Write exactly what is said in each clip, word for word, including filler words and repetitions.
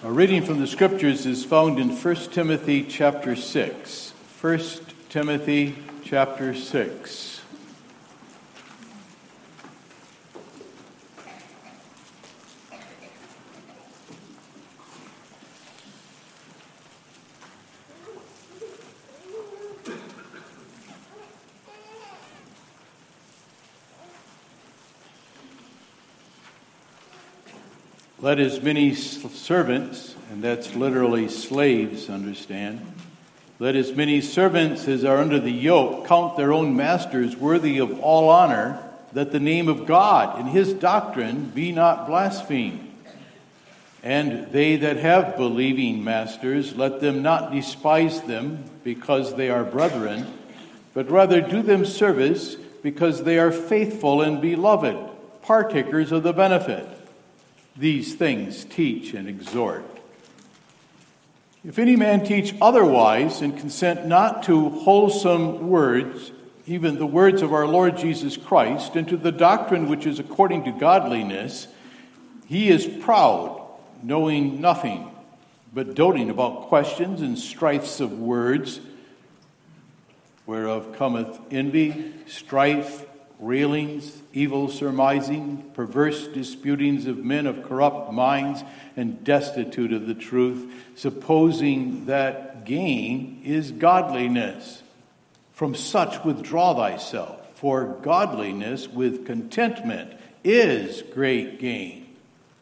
A reading from the Scriptures is found in First Timothy chapter six. First Timothy chapter six. Let as many servants, and that's literally slaves, understand. Let as many servants as are under the yoke count their own masters worthy of all honor, that the name of God and his doctrine be not blasphemed. And they that have believing masters, let them not despise them because they are brethren, but rather do them service because they are faithful and beloved, partakers of the benefit. These things teach and exhort. If any man teach otherwise and consent not to wholesome words, even the words of our Lord Jesus Christ, and to the doctrine which is according to godliness, he is proud, knowing nothing, but doting about questions and strifes of words, whereof cometh envy, strife, railings, evil surmising, perverse disputings of men of corrupt minds, and destitute of the truth, supposing that gain is godliness. From such withdraw thyself, for godliness with contentment is great gain.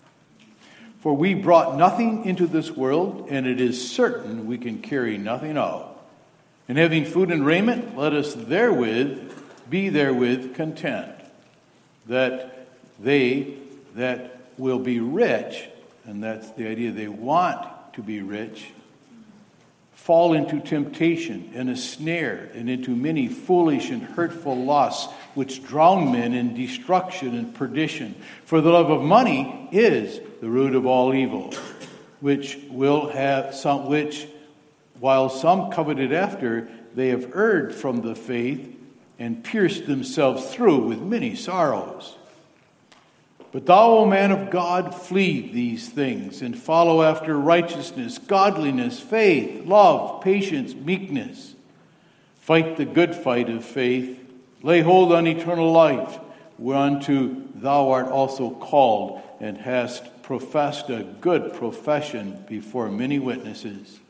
For we brought nothing into this world, and it is certain we can carry nothing out. And having food and raiment, let us therewith be therewith content, that they that will be rich, and that's the idea, they want to be rich, fall into temptation and a snare, and into many foolish and hurtful lusts, which drown men in destruction and perdition. For the love of money is the root of all evil, which will have some, which, while some coveted after, they have erred from the faith, and pierced themselves through with many sorrows. But thou, O man of God, flee these things, and follow after righteousness, godliness, faith, love, patience, meekness. Fight the good fight of faith. Lay hold on eternal life, whereunto thou art also called, and hast professed a good profession before many witnesses.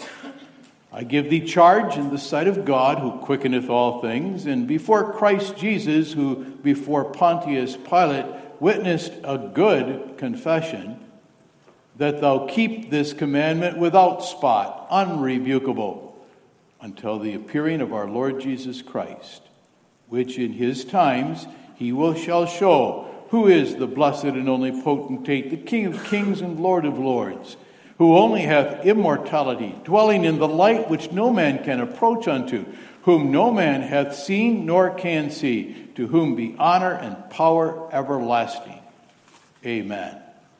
I give thee charge in the sight of God, who quickeneth all things, and before Christ Jesus, who before Pontius Pilate witnessed a good confession, that thou keep this commandment without spot, unrebukable, until the appearing of our Lord Jesus Christ, which in his times he will shall show who is the blessed and only potentate, the King of kings and Lord of lords, who only hath immortality, dwelling in the light which no man can approach unto, whom no man hath seen nor can see, to whom be honor and power everlasting. Amen.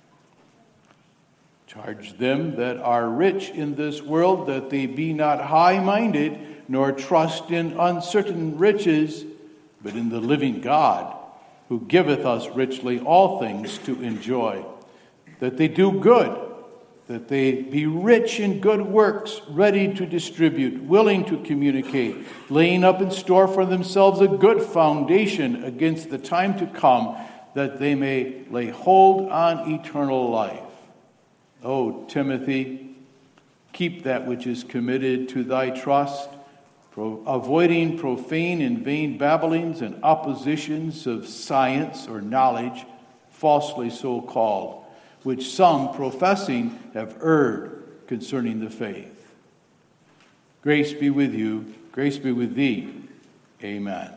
Charge them that are rich in this world, that they be not high-minded, nor trust in uncertain riches, but in the living God, who giveth us richly all things to enjoy, that they do good, that they be rich in good works, ready to distribute, willing to communicate, laying up in store for themselves a good foundation against the time to come, that they may lay hold on eternal life. O Timothy, keep that which is committed to thy trust, pro- avoiding profane and vain babblings and oppositions of science or knowledge, falsely so called, which some professing have erred concerning the faith. Grace be with you, grace be with thee. Amen.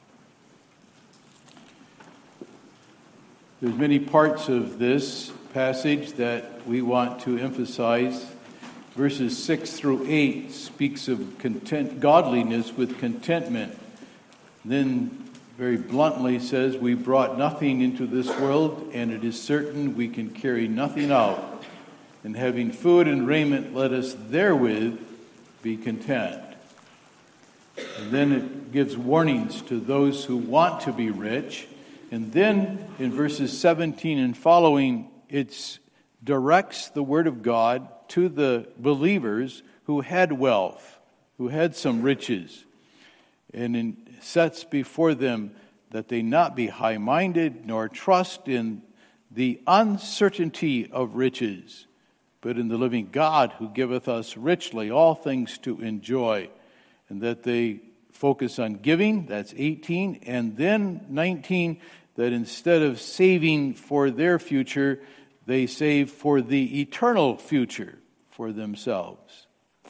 There's many parts of this passage that we want to emphasize. Verses six through eight speaks of content, godliness with contentment. Then very bluntly says, we brought nothing into this world, and it is certain we can carry nothing out. And having food and raiment, let us therewith be content. And then it gives warnings to those who want to be rich. And then in verses seventeen and following, it's directs the Word of God to the believers who had wealth, who had some riches, and in, sets before them that they not be high-minded, nor trust in the uncertainty of riches, but in the living God who giveth us richly all things to enjoy, and that they focus on giving, that's eighteen, and then nineteen, that instead of saving for their future, they save for the eternal future for themselves.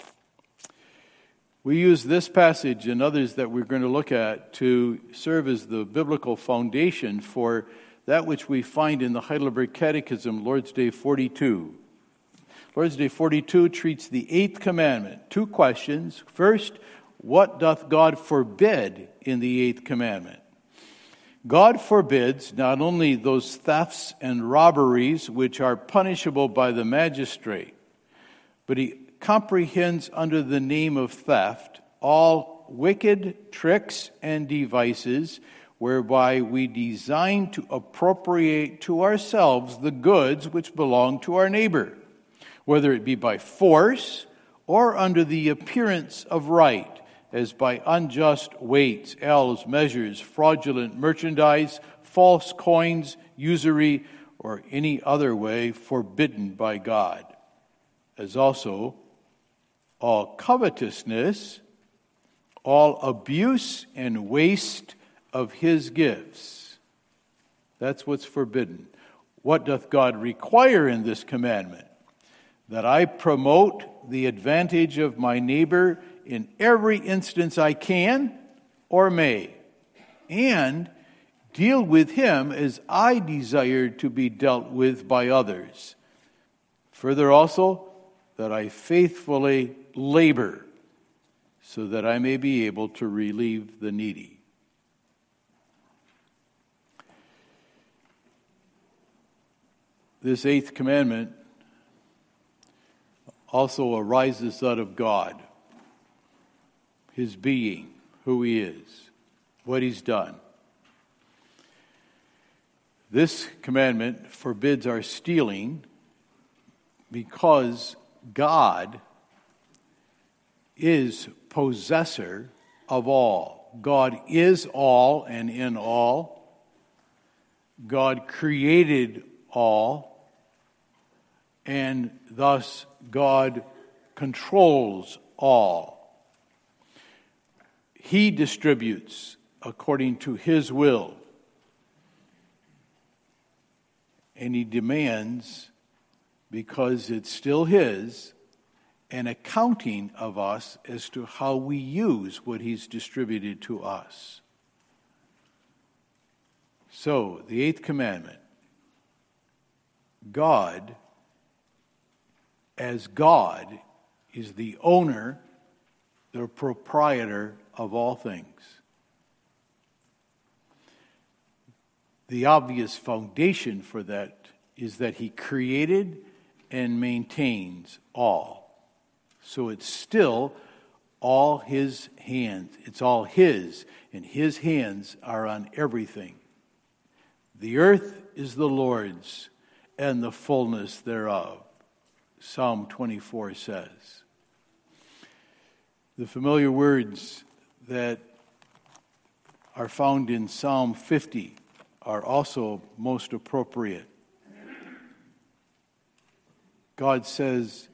We use this passage and others that we're going to look at to serve as the biblical foundation for that which we find in the Heidelberg Catechism, Lord's Day forty-two. Lord's Day forty-two treats the eighth commandment. Two questions. First, what doth God forbid in the eighth commandment? God forbids not only those thefts and robberies which are punishable by the magistrate, but he comprehends under the name of theft all wicked tricks and devices whereby we design to appropriate to ourselves the goods which belong to our neighbor, whether it be by force or under the appearance of right, as by unjust weights, ells, measures, fraudulent merchandise, false coins, usury, or any other way forbidden by God, as also all covetousness, all abuse and waste of his gifts. That's what's forbidden. What doth God require in this commandment? That I promote the advantage of my neighbor in every instance I can or may, and deal with him as I desire to be dealt with by others. Further also, that I faithfully labor so that I may be able to relieve the needy. This eighth commandment also arises out of God, his being, who he is, what he's done. This commandment forbids our stealing because God is possessor of all. God is all and in all. God created all, and thus God controls all. He distributes according to his will, and he demands, because it's still his, an accounting of us as to how we use what he's distributed to us. So, the eighth commandment, God, as God, is the owner, the proprietor of all things. The obvious foundation for that is that he created and maintains all. So it's still all his hands. It's all his, and his hands are on everything. The earth is the Lord's, and the fullness thereof, Psalm twenty-four says. The familiar words that are found in Psalm fifty are also most appropriate. God says,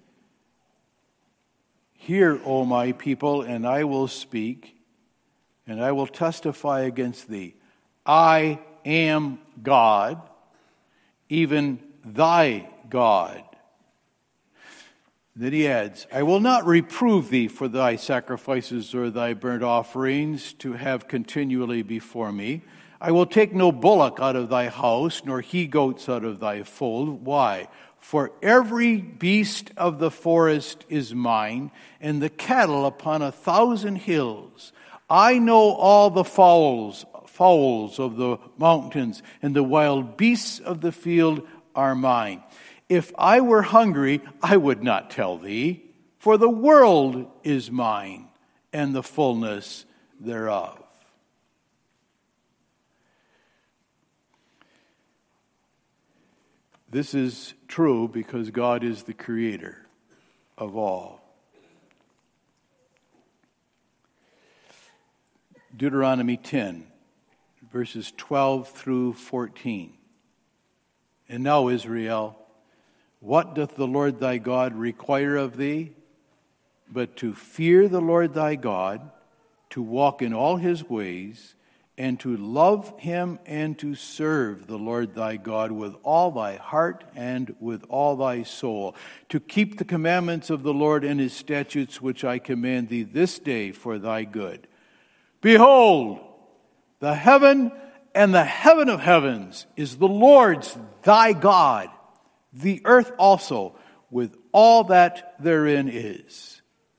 "Hear, O my people, and I will speak, and I will testify against thee. I am God, even thy God." Then he adds, "I will not reprove thee for thy sacrifices or thy burnt offerings to have continually before me. I will take no bullock out of thy house, nor he-goats out of thy fold." Why? "For every beast of the forest is mine, and the cattle upon a thousand hills. I know all the fowls, fowls of the mountains, and the wild beasts of the field are mine. If I were hungry, I would not tell thee, for the world is mine, and the fullness thereof." This is true because God is the creator of all. Deuteronomy ten, verses twelve through fourteen. And now, Israel, what doth the Lord thy God require of thee? But to fear the Lord thy God, to walk in all his ways, and to love him and to serve the Lord thy God with all thy heart and with all thy soul, to keep the commandments of the Lord and his statutes which I command thee this day for thy good. Behold, the heaven and the heaven of heavens is the Lord's thy God, the earth also with all that therein is.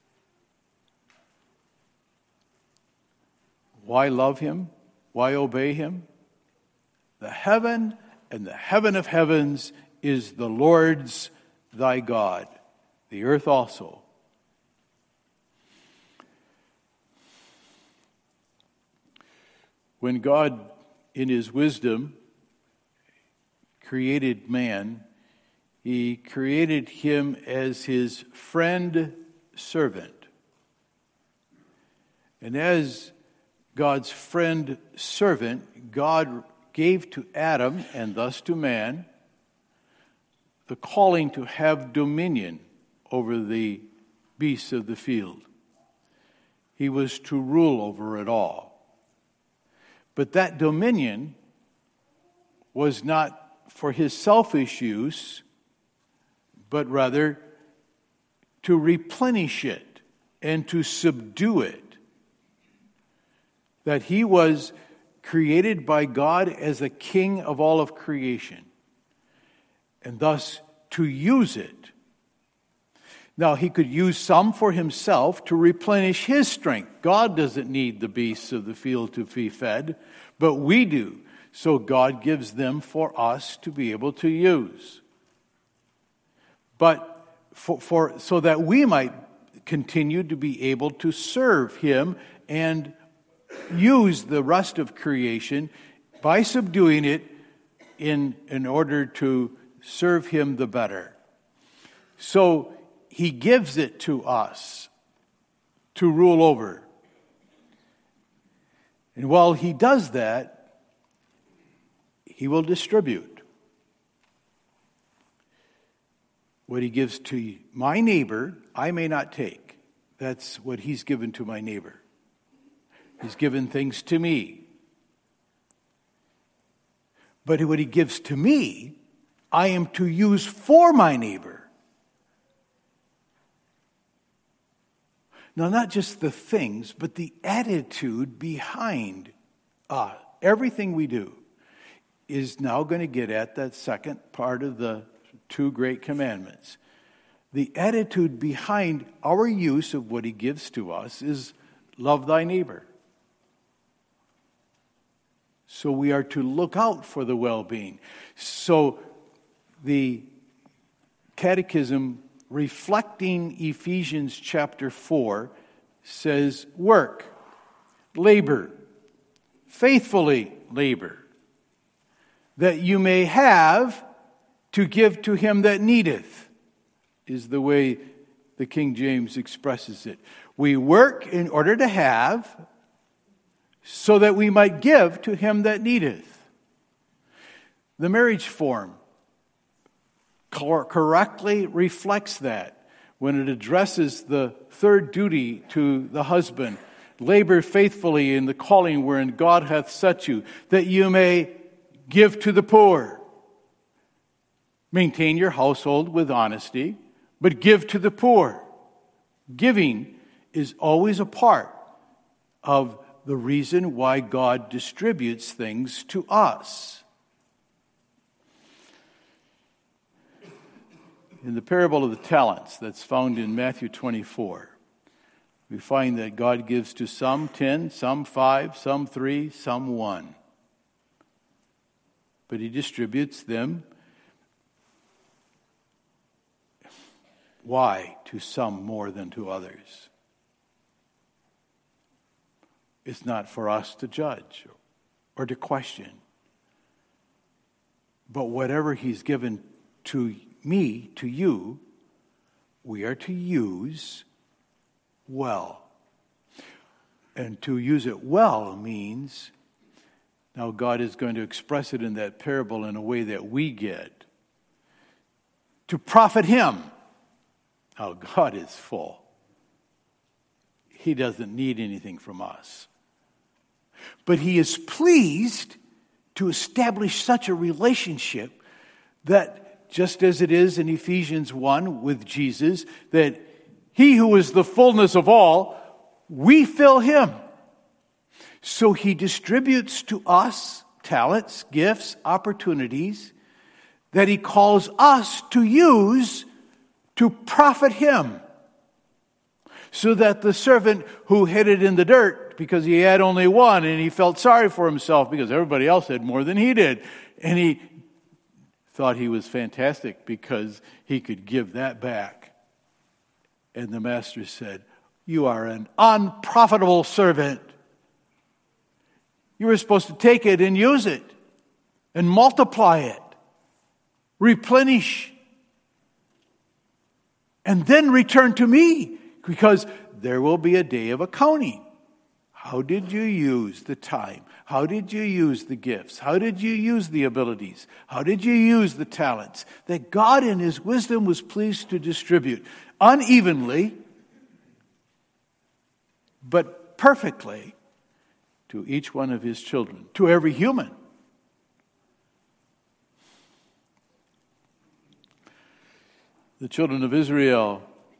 Why love him? Why obey him? The heaven and the heaven of heavens is the Lord's thy God, the earth also. When God, in his wisdom, created man, he created him as his friend servant. And as God's friend servant, God gave to Adam, and thus to man, the calling to have dominion over the beasts of the field. He was to rule over it all. But that dominion was not for his selfish use, but rather to replenish it and to subdue it. That he was created by God as a king of all of creation, and thus to use it. Now, he could use some for himself to replenish his strength. God doesn't need the beasts of the field to be fed, but we do. So God gives them for us to be able to use. But for, for so that we might continue to be able to serve him and use the rest of creation by subduing it in, in order to serve him the better. So he gives it to us to rule over. And while he does that, he will distribute. What he gives to my neighbor, I may not take. That's what he's given to my neighbor. He's given things to me. But what he gives to me, I am to use for my neighbor. Now, not just the things, but the attitude behind uh, everything we do is now going to get at that second part of the two great commandments. The attitude behind our use of what he gives to us is love thy neighbor. So we are to look out for the well-being. So the Catechism, reflecting Ephesians chapter four, says, work, labor, faithfully labor, that you may have to give to him that needeth, is the way the King James expresses it. We work in order to have, so that we might give to him that needeth. The marriage form correctly reflects that when it addresses the third duty to the husband. Labor faithfully in the calling wherein God hath set you, that you may give to the poor. Maintain your household with honesty, but give to the poor. Giving is always a part of the reason why God distributes things to us. In the parable of the talents that's found in Matthew twenty-four, we find that God gives to some ten, some five, some three, some one. But he distributes them. Why? To some more than to others. It's not for us to judge or to question. But whatever he's given to me, to you, we are to use well. And to use it well means, now God is going to express it in that parable in a way that we get, to profit him. Now God is full. He doesn't need anything from us. But he is pleased to establish such a relationship that, just as it is in Ephesians one with Jesus, that he who is the fullness of all, we fill him. So he distributes to us talents, gifts, opportunities that he calls us to use to profit him. So that the servant who hid it in the dirt because he had only one and he felt sorry for himself because everybody else had more than he did. And he thought he was fantastic because he could give that back. And the master said, "You are an unprofitable servant. You were supposed to take it and use it and multiply it, replenish, and then return to me, because there will be a day of accounting. How did you use the time? How did you use the gifts? How did you use the abilities? How did you use the talents that God in his wisdom was pleased to distribute unevenly, but perfectly to each one of his children, to every human?" The children of Israel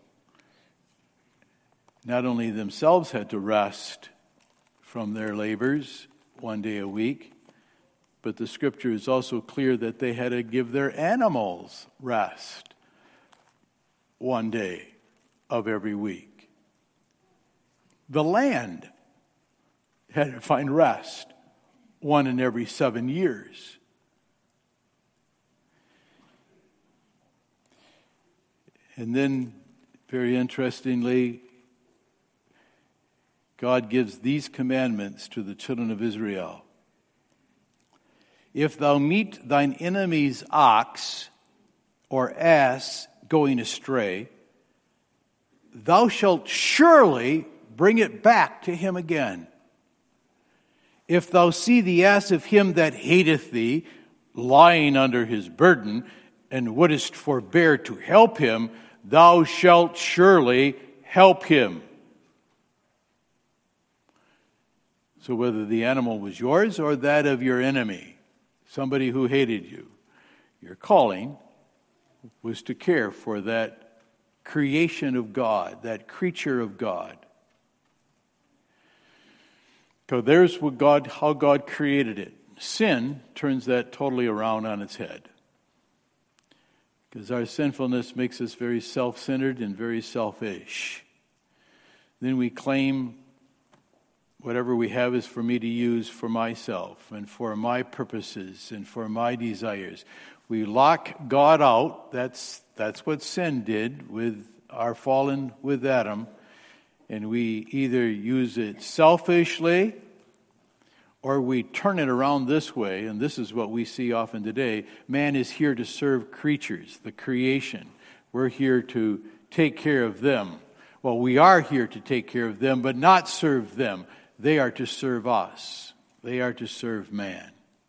not only themselves had to rest from their labors one day a week, but the scripture is also clear that they had to give their animals rest one day of every week. The land had to find rest one in every seven years. And then, very interestingly, God gives these commandments to the children of Israel. "If thou meet thine enemy's ox or ass going astray, thou shalt surely bring it back to him again. If thou see the ass of him that hateth thee lying under his burden, and wouldest forbear to help him, thou shalt surely help him." So whether the animal was yours or that of your enemy, somebody who hated you, your calling was to care for that creation of God, that creature of God. So there's what God, how God created it. Sin turns that totally around on its head. Because our sinfulness makes us very self-centered and very selfish. Then we claim whatever we have is for me to use for myself and for my purposes and for my desires. We lock God out. That's that's what sin did with our fallen with Adam. And we either use it selfishly or we turn it around this way, and this is what we see often today. Man is here to serve creatures, the creation. We're here to take care of them. Well, we are here to take care of them, but not serve them. They are to serve us. They are to serve man.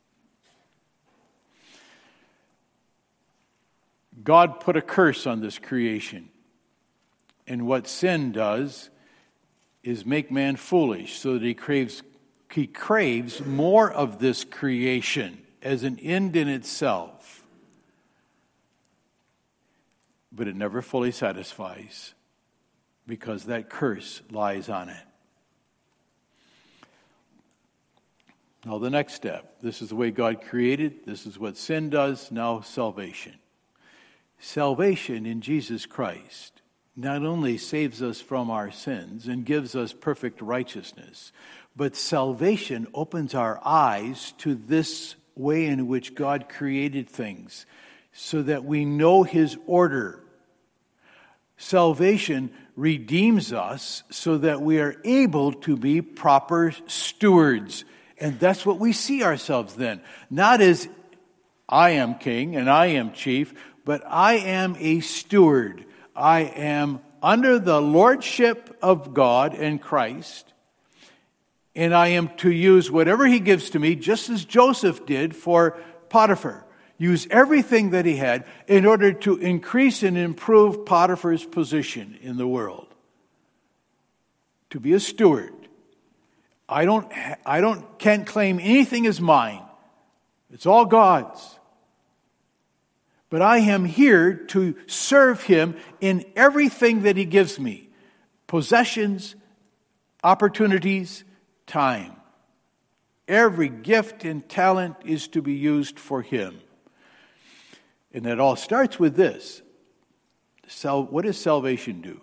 God put a curse on this creation. And what sin does is make man foolish so that he craves he craves more of this creation as an end in itself. But it never fully satisfies because that curse lies on it. Now the next step. This is the way God created. This is what sin does. Now salvation. Salvation in Jesus Christ not only saves us from our sins and gives us perfect righteousness, but salvation opens our eyes to this way in which God created things so that we know his order. Salvation redeems us so that we are able to be proper stewards. And that's what we see ourselves then. Not as I am king and I am chief, but I am a steward. I am under the lordship of God and Christ, and I am to use whatever he gives to me, just as Joseph did for Potiphar. Use everything that he had in order to increase and improve Potiphar's position in the world. To be a steward. I don't, I don't, can't claim anything as mine. It's all God's. But I am here to serve him in everything that he gives me. Possessions, opportunities, time. Every gift and talent is to be used for him. And it all starts with this. What does salvation do?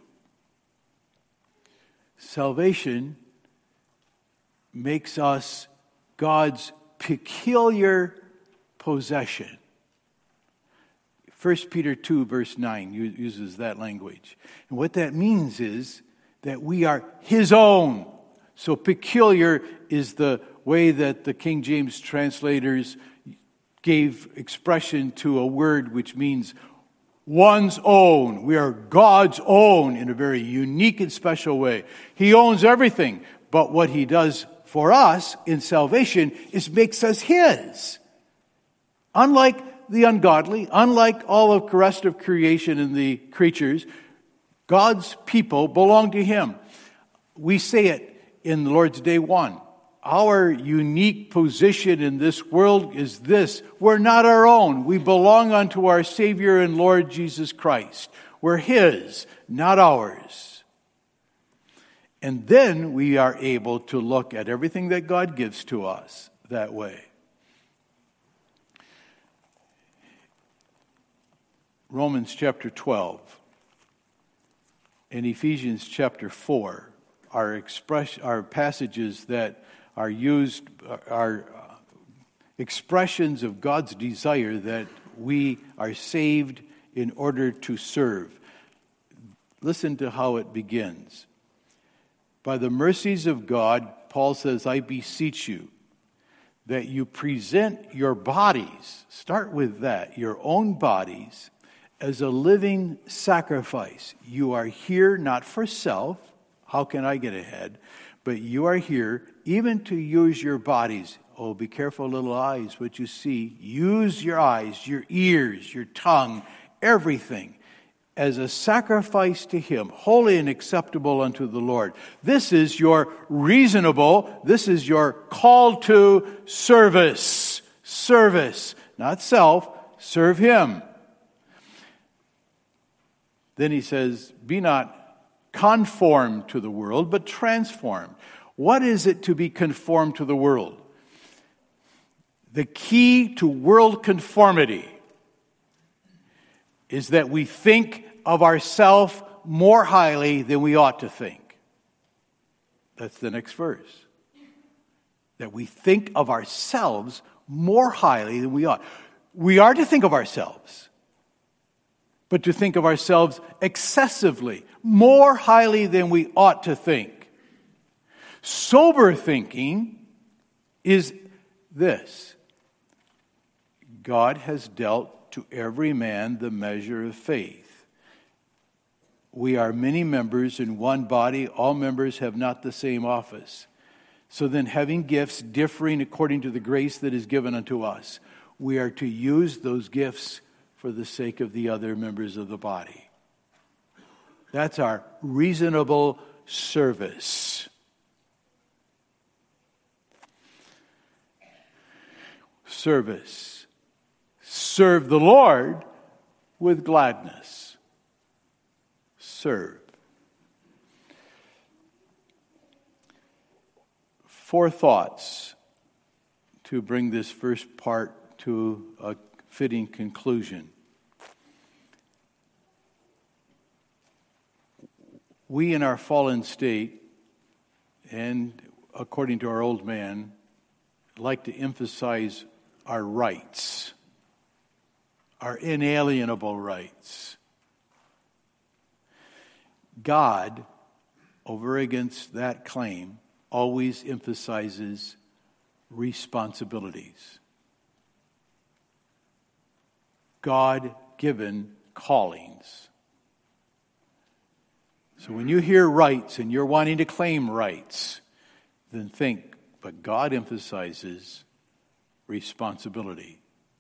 Salvation makes us God's peculiar possession. First Peter two, verse nine uses that language. And what that means is that we are his own. So peculiar is the way that the King James translators gave expression to a word which means one's own. We are God's own in a very unique and special way. He owns everything, but what he does for us in salvation is makes us his. Unlike the ungodly, unlike all of the rest of creation and the creatures, God's people belong to him. We say it in the Lord's Day one. Our unique position in this world is this. We're not our own. We belong unto our Savior and Lord Jesus Christ. We're his, not ours. And then we are able to look at everything that God gives to us that way. Romans chapter twelve and Ephesians chapter four are express are passages that are used, are expressions of God's desire that we are saved in order to serve. Listen to how it begins. By the mercies of God, Paul says, I beseech you that you present your bodies, start with that, your own bodies, as a living sacrifice. You are here not for self. How can I get ahead? But you are here even to use your bodies. Oh, be careful, little eyes, what you see. Use your eyes, your ears, your tongue, everything as a sacrifice to him, holy and acceptable unto the Lord. This is your reasonable, this is your call to service. Service, not self, serve him. Then he says, be not conformed to the world, but transformed. What is it to be conformed to the world? The key to world conformity is that we think of ourselves more highly than we ought to think. That's the next verse. That we think of ourselves more highly than we ought. We are to think of ourselves, but to think of ourselves excessively, more highly than we ought to think. Sober thinking is this. God has dealt to every man the measure of faith. We are many members in one body. All members have not the same office. So then, having gifts differing according to the grace that is given unto us, we are to use those gifts for the sake of the other members of the body. That's our reasonable service. Service. Serve the Lord with gladness. Serve. Four thoughts to bring this first part to a fitting conclusion. We in our fallen state, and according to our old man, like to emphasize our rights, our inalienable rights. God, over against that claim, always emphasizes responsibilities. God God-given callings. So when you hear rights and you're wanting to claim rights, then think, but God emphasizes responsibility.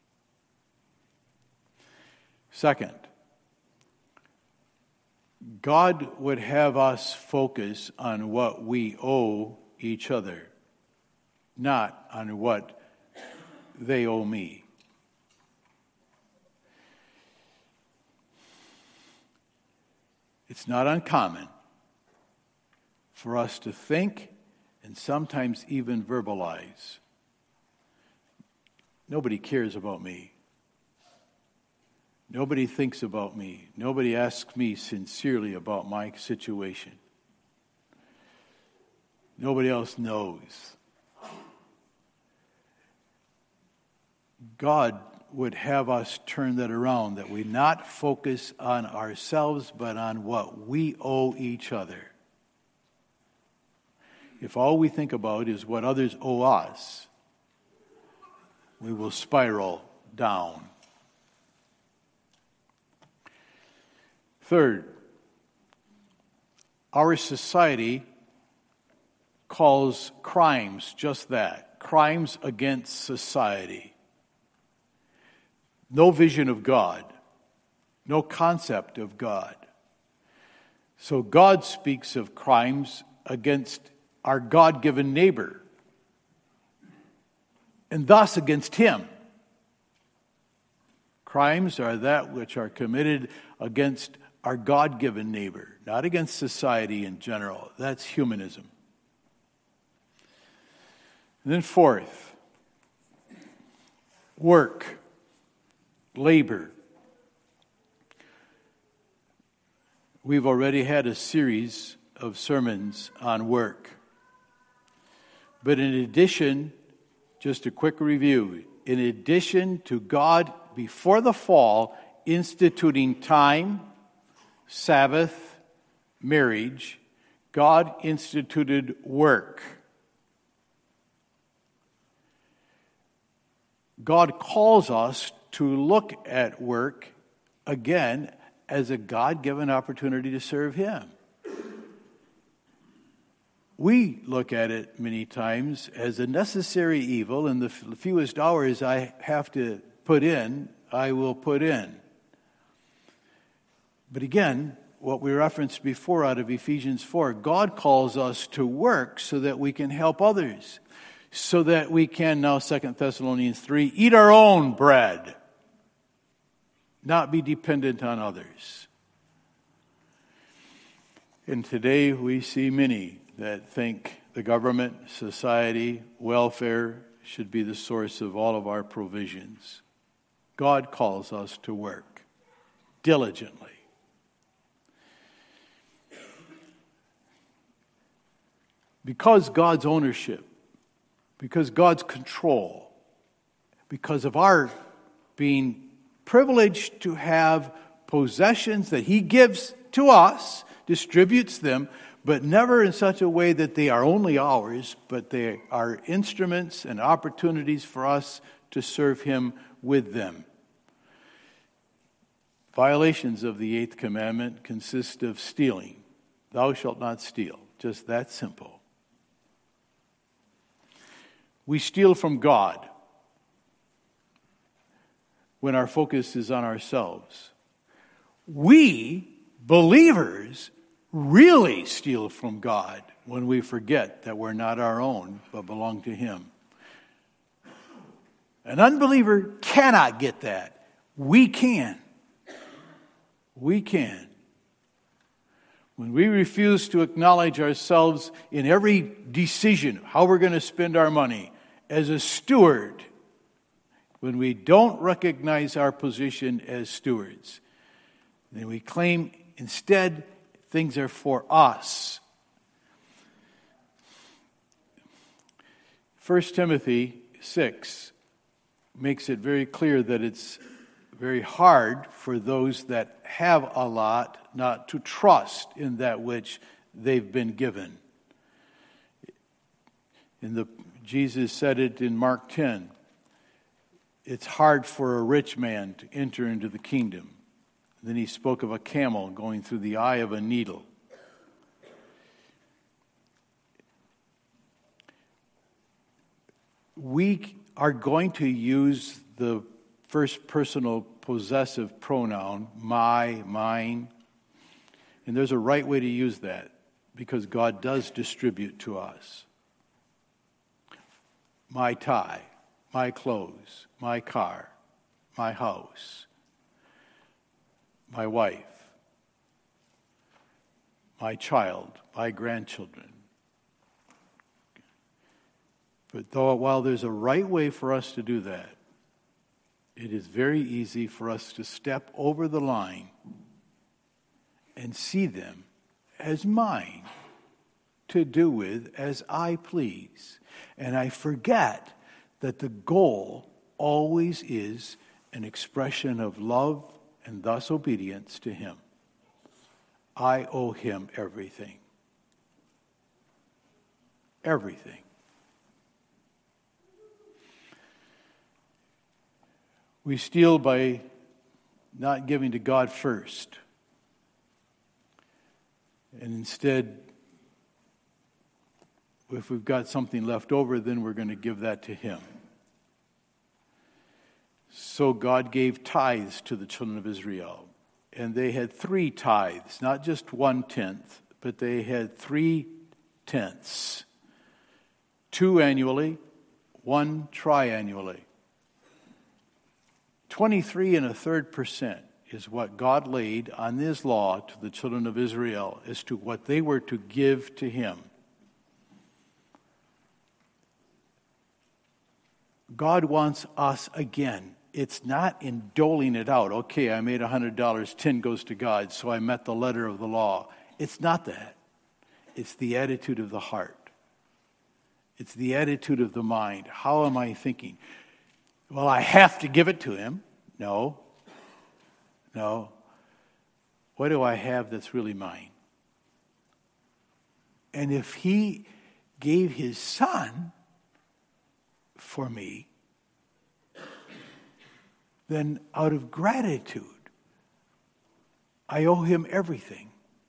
Second, God would have us focus on what we owe each other, not on what they owe me. It's not uncommon for us to think and sometimes even verbalize, nobody cares about me. Nobody thinks about me. Nobody asks me sincerely about my situation. Nobody else knows. God would have us turn that around, that we not focus on ourselves, but on what we owe each other. If all we think about is what others owe us, we will spiral down. Third, our society calls crimes just that, crimes against society. No vision of God, no concept of God. So God speaks of crimes against our God-given neighbor, and thus against him. Crimes are that which are committed against our God-given neighbor, not against society in general. That's humanism. And then fourth, work, labor. We've already had a series of sermons on work. But in addition, just a quick review, in addition to God before the fall instituting time, Sabbath, marriage, God instituted work. God calls us to look at work, again, as a God-given opportunity to serve Him. We look at it many times as a necessary evil, and the fewest hours I have to put in, I will put in. But again, what we referenced before out of Ephesians four, God calls us to work so that we can help others, so that we can, now Second Thessalonians three, eat our own bread, not be dependent on others. And today we see many that think the government, society, welfare should be the source of all of our provisions. God calls us to work diligently. Because God's ownership, because God's control, because of our being privileged to have possessions that He gives to us, distributes them, but never in such a way that they are only ours, but they are instruments and opportunities for us to serve Him with them. Violations of the eighth commandment consist of stealing. Thou shalt not steal. Just that simple. We steal from God when our focus is on ourselves. We, believers, really steal from God when we forget that we're not our own, but belong to Him. An unbeliever cannot get that. We can. We can. When we refuse to acknowledge ourselves in every decision, how we're going to spend our money, as a steward, when we don't recognize our position as stewards, then we claim instead things are for us. First Timothy six makes it very clear that it's very hard for those that have a lot not to trust in that which they've been given. In the Jesus said it in Mark ten. it's hard for a rich man to enter into the kingdom. Then he spoke of a camel going through the eye of a needle. We are going to use the first personal possessive pronoun, my, mine. And there's a right way to use that because God does distribute to us. My tie, my clothes, my car, my house, my wife, my child, my grandchildren. But though, while there's a right way for us to do that, it is very easy for us to step over the line and see them as mine, to do with as I please. And I forget that the goal always is an expression of love and thus obedience to Him. I owe Him everything. Everything. We steal by not giving to God first. And instead, if we've got something left over, then we're going to give that to Him. So God gave tithes to the children of Israel. And they had three tithes, not just one tenth, but they had three tenths. Two annually, one triannually. Twenty-three and a third percent is what God laid on His law to the children of Israel as to what they were to give to Him. God wants us again. It's not in doling it out. Okay, I made one hundred dollars, ten goes to God, so I met the letter of the law. It's not that. It's the attitude of the heart. It's the attitude of the mind. How am I thinking? Well, I have to give it to Him. No. No. What do I have that's really mine? And if He gave His Son for me, then out of gratitude, I owe Him everything.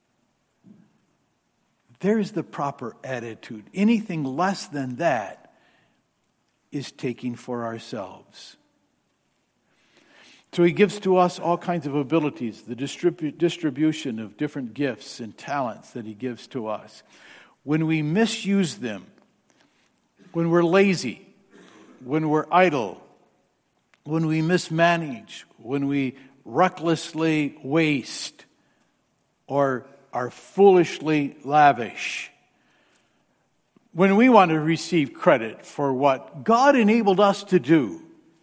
There's the proper attitude. Anything less than that is taking for ourselves. So He gives to us all kinds of abilities, the distribu- distribution of different gifts and talents that He gives to us. When we misuse them, when we're lazy, when we're idle, when we mismanage, when we recklessly waste or are foolishly lavish, when we want to receive credit for what God enabled us to do,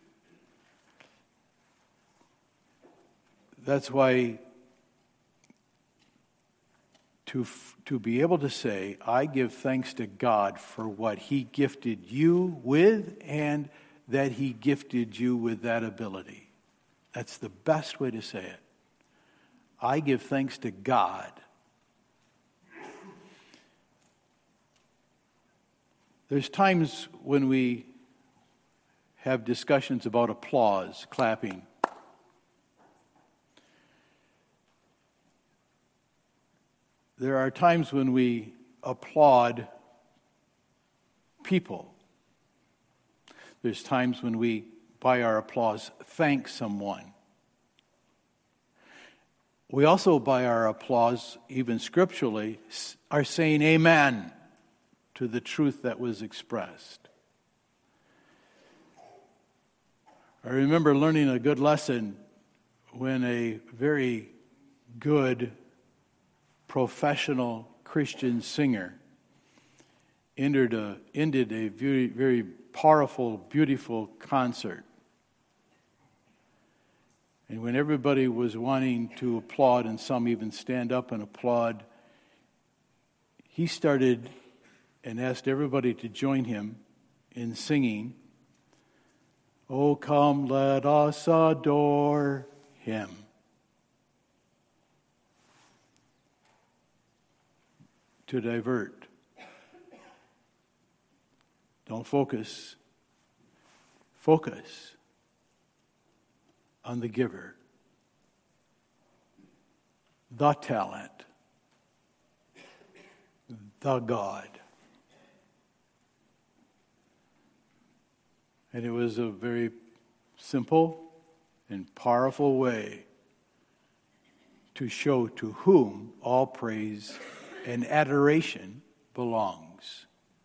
that's why to, to be able to say, I give thanks to God for what He gifted you with and that He gifted you with that ability. That's the best way to say it. I give thanks to God. There's times when we have discussions about applause, clapping. There are times when we applaud people. There's times when we, by our applause, thank someone. We also, by our applause, even scripturally, are saying amen to the truth that was expressed. I remember learning a good lesson when a very good professional Christian singer ended a, ended a very, very powerful, beautiful concert. And when everybody was wanting to applaud, and some even stand up and applaud, he started and asked everybody to join him in singing, "Oh, come, let us adore Him." To divert. Don't focus. Focus. on the giver, the talent, the God. And it was a very simple and powerful way to show to whom all praise and adoration belongs.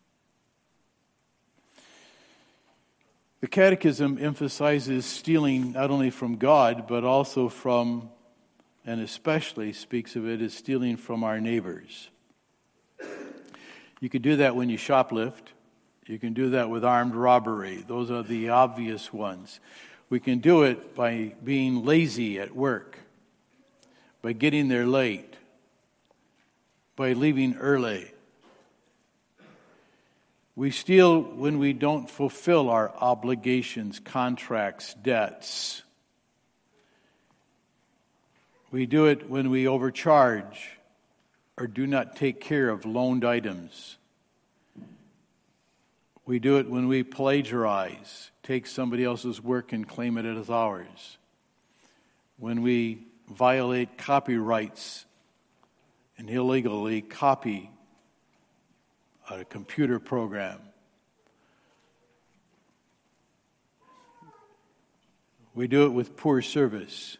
The Catechism emphasizes stealing not only from God, but also from, and especially speaks of it as stealing from our neighbors. You can do that when you shoplift. You can do that with armed robbery. Those are the obvious ones. We can do it by being lazy at work, by getting there late, by leaving early. We steal when we don't fulfill our obligations, contracts, debts. We do it when we overcharge or do not take care of loaned items. We do it when we plagiarize, take somebody else's work and claim it as ours. When we violate copyrights and illegally copy a computer program. We do it with poor service.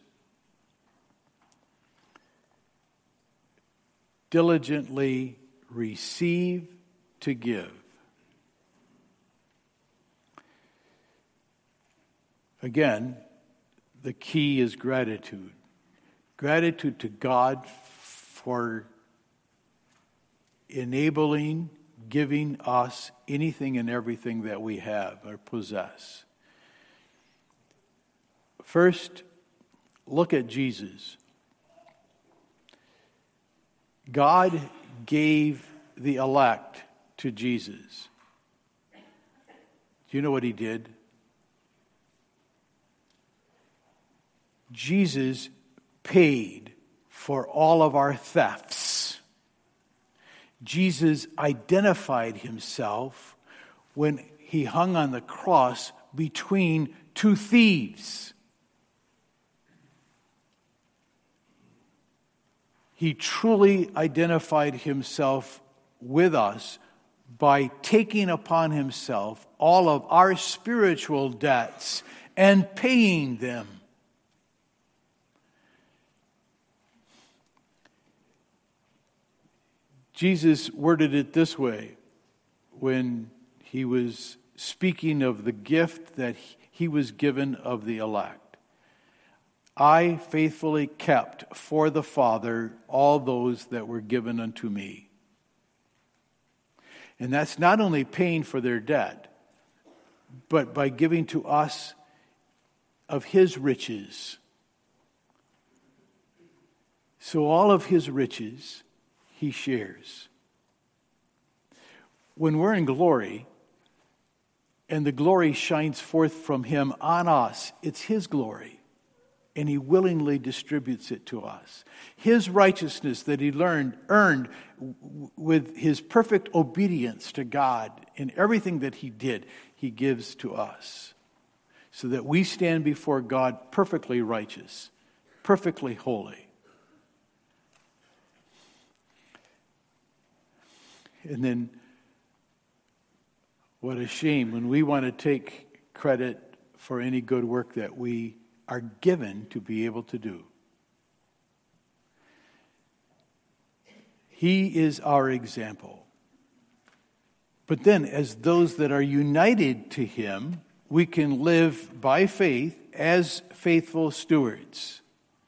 Diligently receive to give. Again, the key is gratitude. Gratitude to God for enabling, giving us anything and everything that we have or possess. First, look at Jesus. God gave the elect to Jesus. Do you know what he did? Jesus paid for all of our thefts. Jesus identified himself when he hung on the cross between two thieves. He truly identified himself with us by taking upon himself all of our spiritual debts and paying them. Jesus worded it this way when he was speaking of the gift that he was given of the elect. I faithfully kept for the Father all those that were given unto me. And that's not only paying for their debt, but by giving to us of his riches. So all of his riches he shares. When we're in glory, and the glory shines forth from him on us, it's his glory, and he willingly distributes it to us. His righteousness that he learned, earned with his perfect obedience to God in everything that he did, he gives to us, so that we stand before God perfectly righteous, perfectly holy. And then, what a shame when we want to take credit for any good work that we are given to be able to do. He is our example. But then, as those that are united to him, we can live by faith as faithful stewards,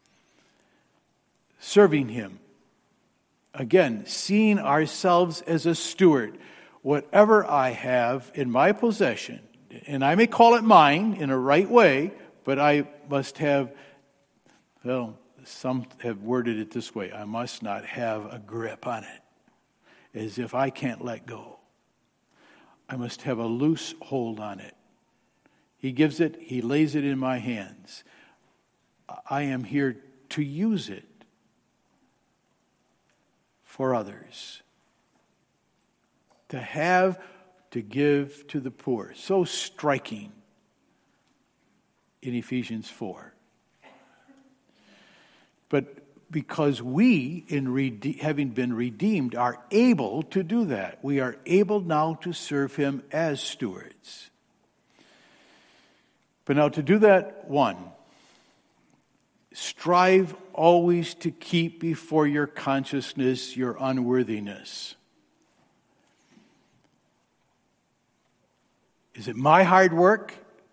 serving him. Again, seeing ourselves as a steward. Whatever I have in my possession, and I may call it mine in a right way, but I must have, well, some have worded it this way, I must not have a grip on it, as if I can't let go. I must have a loose hold on it. He gives it, he lays it in my hands. I am here to use it for others. To have, to give to the poor. So striking in Ephesians four. but because we, in rede- having been redeemed, are able to do that. We are able now to serve him as stewards. But now to do that, one, strive always to keep before your consciousness your unworthiness. Is it my hard work?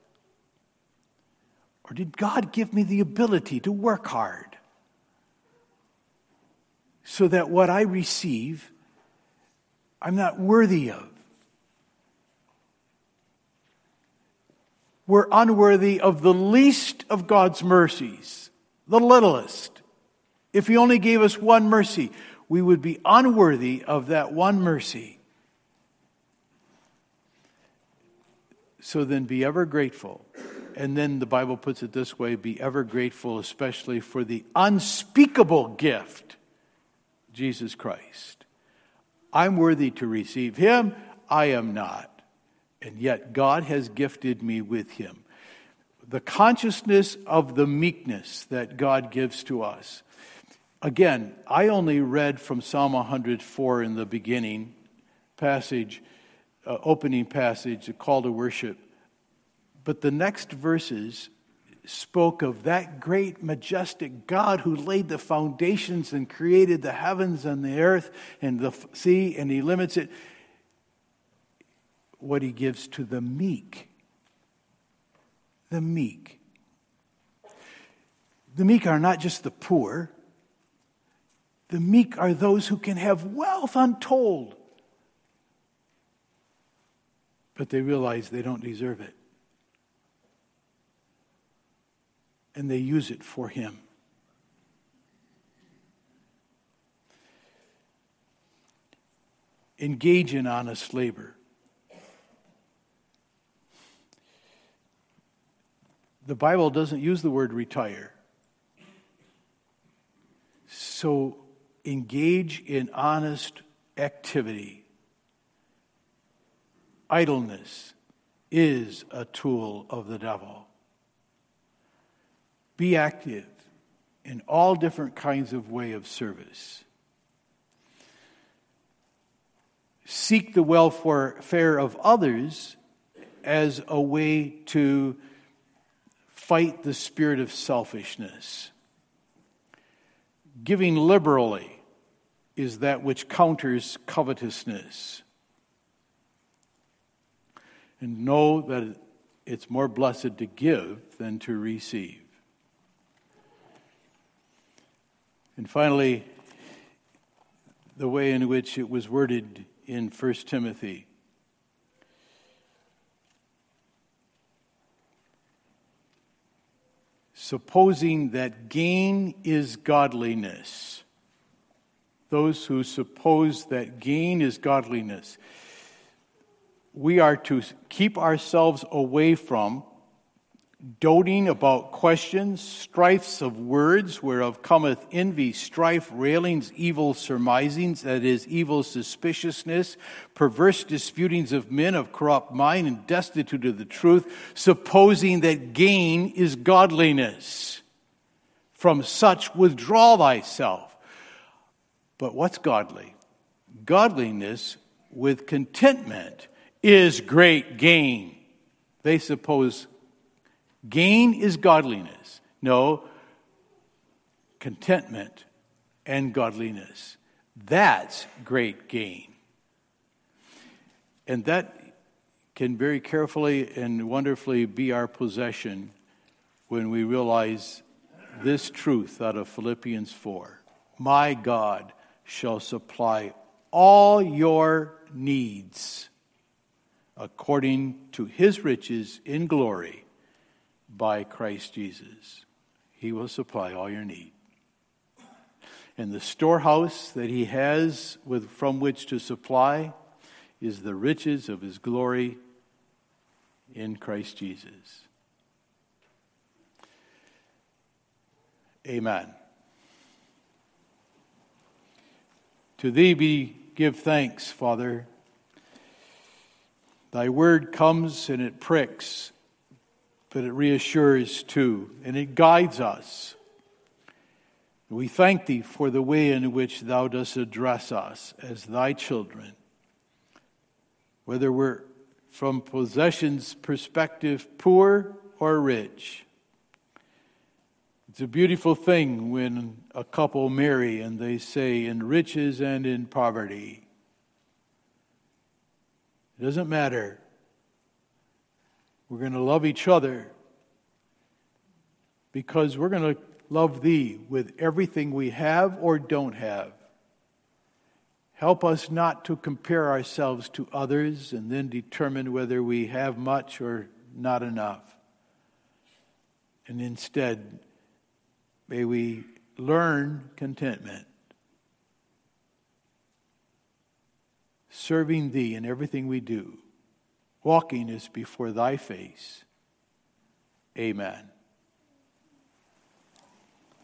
Or did God give me the ability to work hard so that what I receive, I'm not worthy of? We're unworthy of the least of God's mercies, the littlest. If he only gave us one mercy, we would be unworthy of that one mercy. So then be ever grateful. And then the Bible puts it this way, be ever grateful, especially for the unspeakable gift, Jesus Christ. I'm worthy to receive him. I am not. And yet God has gifted me with him. The consciousness of the meekness that God gives to us. Again, I only read from Psalm one hundred four in the beginning passage, uh, opening passage, the call to worship. But the next verses spoke of that great, majestic God who laid the foundations and created the heavens and the earth and the sea, and he limits it. What he gives to the meek. The meek. The meek are not just the poor. The meek are those who can have wealth untold, but they realize they don't deserve it. And they use it for him. Engage in honest labor. The Bible doesn't use the word retire. So engage in honest activity. Idleness is a tool of the devil. Be active in all different kinds of way of service. Seek the welfare of others as a way to fight the spirit of selfishness. Giving liberally is that which counters covetousness. And know that it's more blessed to give than to receive. And finally, the way in which it was worded in First Timothy. Supposing that gain is godliness. Those who suppose that gain is godliness. We are to keep ourselves away from doting about questions, strifes of words, whereof cometh envy, strife, railings, evil surmisings, that is, evil suspiciousness, perverse disputings of men of corrupt mind and destitute of the truth, supposing that gain is godliness. From such withdraw thyself. But what's godly? Godliness with contentment is great gain. They suppose gain is godliness. No, contentment and godliness. That's great gain. And that can very carefully and wonderfully be our possession when we realize this truth out of Philippians four. My God shall supply all your needs according to his riches in glory by Christ Jesus. He will supply all your need. And the storehouse that he has with from which to supply is the riches of his glory in Christ Jesus. Amen. To thee be give thanks, Father. Thy word comes and it pricks, but it reassures too, and it guides us. We thank thee for the way in which thou dost address us as thy children. Whether we're from possessions perspective poor or rich. It's a beautiful thing when a couple marry and they say in riches and in poverty. It doesn't matter. We're going to love each other because we're going to love thee with everything we have or don't have. Help us not to compare ourselves to others and then determine whether we have much or not enough. And instead, may we learn contentment, serving thee in everything we do, walking as before thy face. Amen.